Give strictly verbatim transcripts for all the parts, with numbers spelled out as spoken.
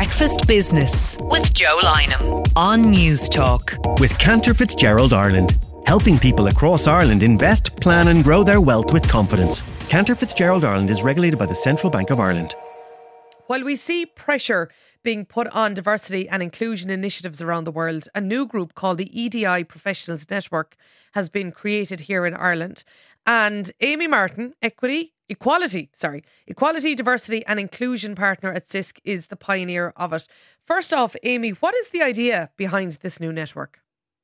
Breakfast Business with Joe Lynham on News Talk. With Cantor Fitzgerald Ireland, helping people across Ireland invest, plan and grow their wealth with confidence. Cantor Fitzgerald Ireland is regulated by the Central Bank of Ireland. While we see pressure being put on diversity and inclusion initiatives around the world, a new group called the E D I Professionals Network has been created here in Ireland. And Amy Martin, Equity, Equality, sorry, Equality, Diversity and Inclusion Partner at C I S C, is the pioneer of it. First off, Amy, what is the idea behind this new network?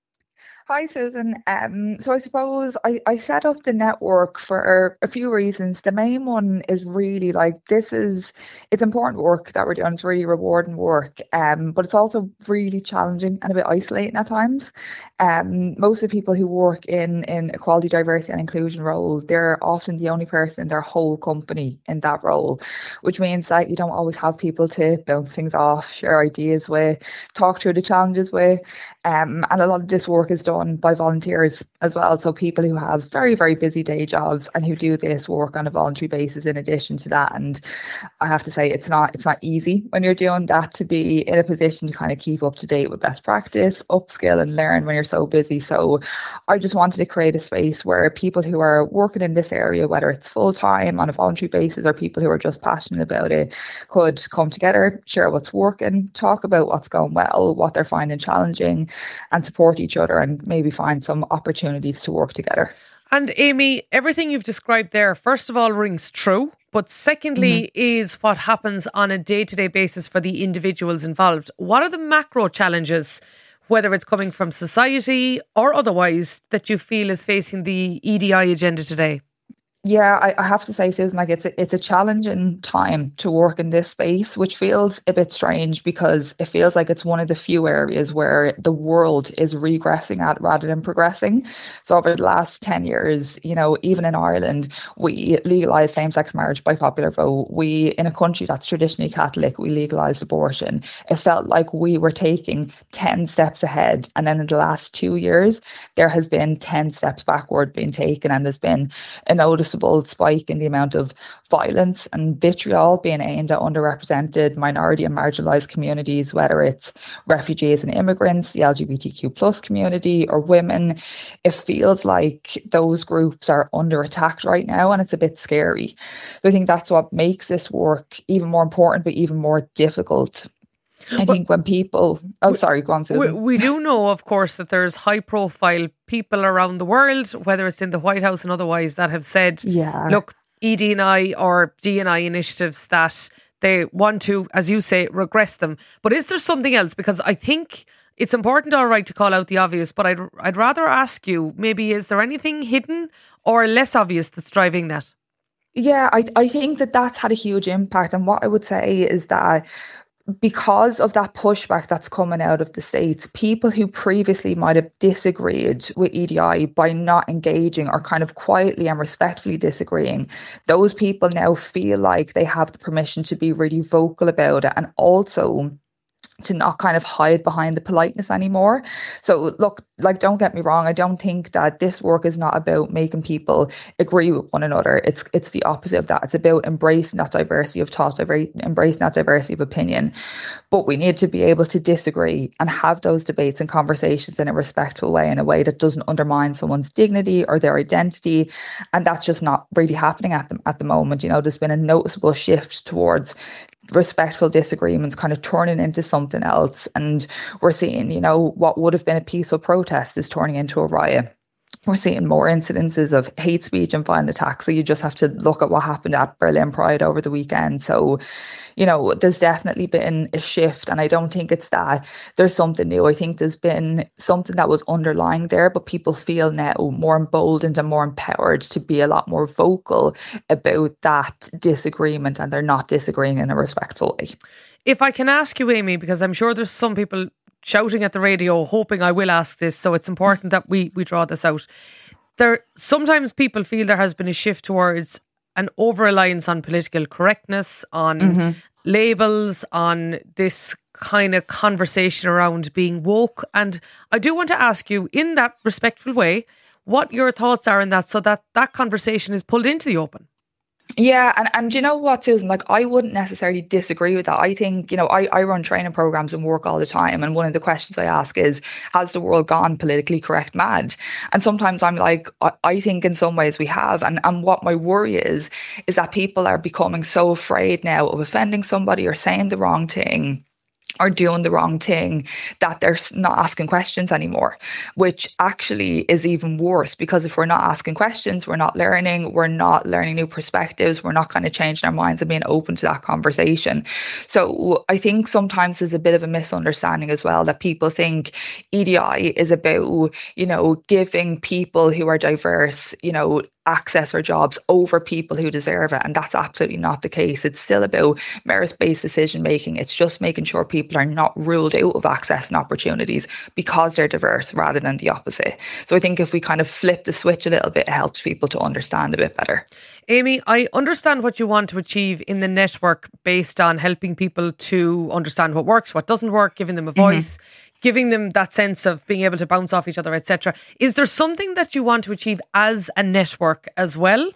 Hi, Susan. Um, so I suppose I, I set up the network for a few reasons. The main one is really like this is, it's important work that we're doing. It's really rewarding work, um, but it's also really challenging and a bit isolating at times. Um, most of the people who work in, in equality, diversity and inclusion roles, they're often the only person in their whole company in that role, which means that you don't always have people to bounce things off, share ideas with, talk through the challenges with. Um, and a lot of this work is done by volunteers as well. So people who have very, very busy day jobs and who do this work on a voluntary basis in addition to that. And I have to say, it's not it's not easy when you're doing that to be in a position to kind of keep up to date with best practice, upskill and learn when you're so busy. So I just wanted to create a space where people who are working in this area, whether it's full time on a voluntary basis or people who are just passionate about it, could come together, share what's working, talk about what's going well, what they're finding challenging, and support each other and maybe find some opportunities to work together. And Amy, everything you've described there, first of all, rings true. But secondly, mm-hmm. is what happens on a day-to-day basis for the individuals involved. What are the macro challenges, whether it's coming from society or otherwise, that you feel is facing the E D I agenda today? Yeah, I, I have to say, Susan, like it's a, it's a challenging time to work in this space, which feels a bit strange because it feels like it's one of the few areas where the world is regressing at rather than progressing. So over the last ten years, you know, even in Ireland, we legalised same-sex marriage by popular vote. We, in a country that's traditionally Catholic, we legalised abortion. It felt like we were taking ten steps ahead. And then in the last two years, there has been ten steps backward being taken, and there's been a notice spike in the amount of violence and vitriol being aimed at underrepresented minority and marginalised communities, whether it's refugees and immigrants, the L G B T Q plus community or women. It feels like those groups are under attack right now, and it's a bit scary. So I think that's what makes this work even more important, but even more difficult. I think when people... Oh, sorry, go on, Susan. We, we do know, of course, that there's high-profile people around the world, whether it's in the White House and otherwise, that have said, yeah. look, E D I or D and I initiatives that they want to, as you say, regress them. But is there something else? Because I think it's important, all right, to call out the obvious, but I'd, I'd rather ask you, maybe is there anything hidden or less obvious that's driving that? Yeah, I, I think that that's had a huge impact. And what I would say is that because of that pushback that's coming out of the States, people who previously might have disagreed with E D I by not engaging or kind of quietly and respectfully disagreeing, those people now feel like they have the permission to be really vocal about it and also to not kind of hide behind the politeness anymore. So look, like, don't get me wrong, I don't think that this work is not about making people agree with one another. It's it's the opposite of that. It's about embracing that diversity of thought, embracing that diversity of opinion. But we need to be able to disagree and have those debates and conversations in a respectful way, in a way that doesn't undermine someone's dignity or their identity. And that's just not really happening at the, at the moment. You know, there's been a noticeable shift towards respectful disagreements kind of turning into something else. And we're seeing, you know, what would have been a peaceful protest is turning into a riot. We're seeing more incidences of hate speech and violent attacks. So you just have to look at what happened at Berlin Pride over the weekend. So, you know, there's definitely been a shift. And I don't think it's that there's something new. I think there's been something that was underlying there, but people feel now more emboldened and more empowered to be a lot more vocal about that disagreement, and they're not disagreeing in a respectful way. If I can ask you, Amy, because I'm sure there's some people shouting at the radio hoping I will ask this, so it's important that we we draw this out. There sometimes people feel there has been a shift towards an over-reliance on political correctness, on mm-hmm. labels, on this kind of conversation around being woke. And I do want to ask you, in that respectful way, what your thoughts are in that, so that that conversation is pulled into the open. Yeah, and, and you know what, Susan, like I wouldn't necessarily disagree with that. I think, you know, I, I run training programs and work all the time. And one of the questions I ask is, has the world gone politically correct mad? And sometimes I'm like, I, I think in some ways we have. And, and what my worry is, is that people are becoming so afraid now of offending somebody or saying the wrong thing or doing the wrong thing that they're not asking questions anymore, which actually is even worse, because if we're not asking questions, we're not learning, we're not learning new perspectives, we're not kind of changing our minds and being open to that conversation. So I think sometimes there's a bit of a misunderstanding as well, that people think E D I is about, you know, giving people who are diverse, you know, access or jobs over people who deserve it. And that's absolutely not the case. It's still about merit-based decision making. It's just making sure people are not ruled out of access and opportunities because they're diverse, rather than the opposite. So I think if we kind of flip the switch a little bit, it helps people to understand a bit better. Amy, I understand what you want to achieve in the network based on helping people to understand what works, what doesn't work, giving them a voice, mm-hmm. giving them that sense of being able to bounce off each other, et cetera. Is there something that you want to achieve as a network as well?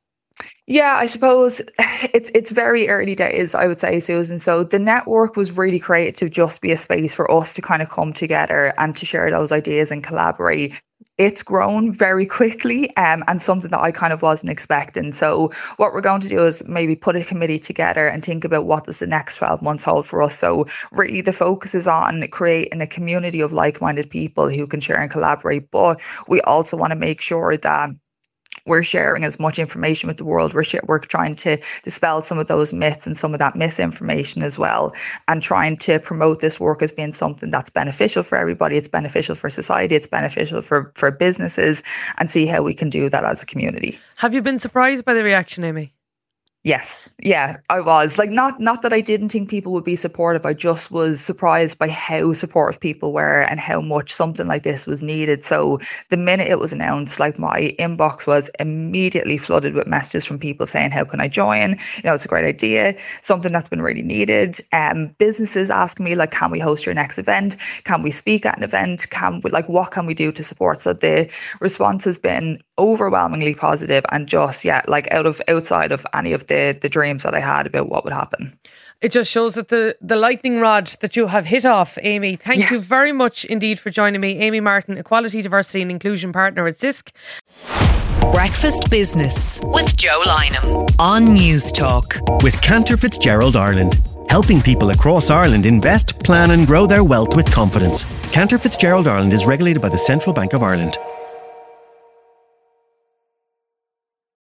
Yeah, I suppose it's it's very early days, I would say, Susan. So the network was really created to just be a space for us to kind of come together and to share those ideas and collaborate. It's grown very quickly um, and something that I kind of wasn't expecting. So what we're going to do is maybe put a committee together and think about what does the next twelve months hold for us. So really the focus is on creating a community of like-minded people who can share and collaborate. But we also want to make sure that we're sharing as much information with the world. We're, sh- we're trying to dispel some of those myths and some of that misinformation as well, and trying to promote this work as being something that's beneficial for everybody. It's beneficial for society. It's beneficial for, for businesses, and see how we can do that as a community. Have you been surprised by the reaction, Amy? Yes. Yeah, I was. Like, not not that I didn't think people would be supportive. I just was surprised by how supportive people were and how much something like this was needed. So the minute it was announced, like, my inbox was immediately flooded with messages from people saying, how can I join? You know, it's a great idea, something that's been really needed. Um, businesses asking me, like, can we host your next event? Can we speak at an event? Can we, like, what can we do to support? So the response has been overwhelmingly positive, and just, yeah, like, out of outside of any of the, the dreams that I had about what would happen. It just shows that the, the lightning rod that you have hit off, Amy. Thank yes. you very much indeed for joining me. Amy Martin, Equality, Diversity and Inclusion Partner at Cisc. Breakfast Business with Joe Lynham on News Talk. With Cantor Fitzgerald Ireland, helping people across Ireland invest, plan and grow their wealth with confidence. Cantor Fitzgerald Ireland is regulated by the Central Bank of Ireland.